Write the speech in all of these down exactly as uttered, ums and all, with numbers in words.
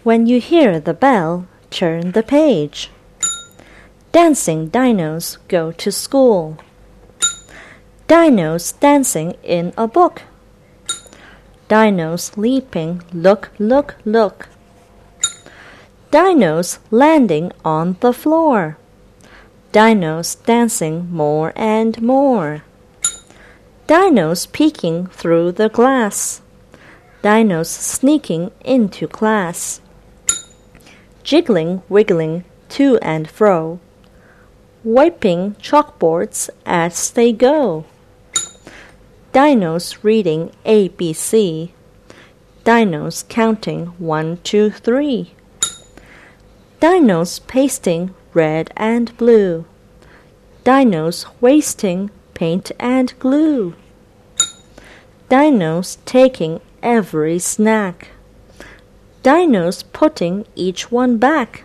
When you hear the bell, turn the page. Dancing dinos go to school. Dinos dancing in a book. Dinos leaping, look, look, look. Dinos landing on the floor. Dinos dancing more and more. Dinos peeking through the glass. Dinos sneaking into class. Jiggling, wiggling to and fro. Wiping chalkboards as they go. Dinos reading A B C. Dinos counting one, two, three. Dinos pasting red and blue. Dinos wasting paint and glue. Dinos taking every snack. Dinos putting each one back.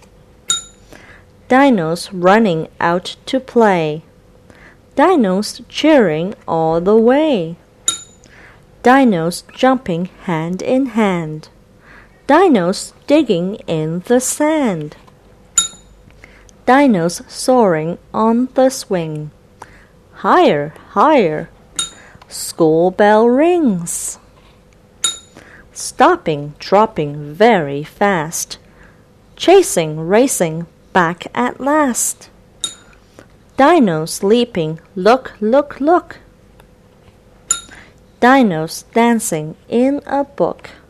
Dinos running out to play. Dinos cheering all the way. Dinos jumping hand in hand. Dinos digging in the sand. Dinos soaring on the swing. Higher, higher. School bell rings. Stopping, dropping very fast. Chasing, racing back at last. Dinos leaping, look, look, look. Dinos dancing in a book.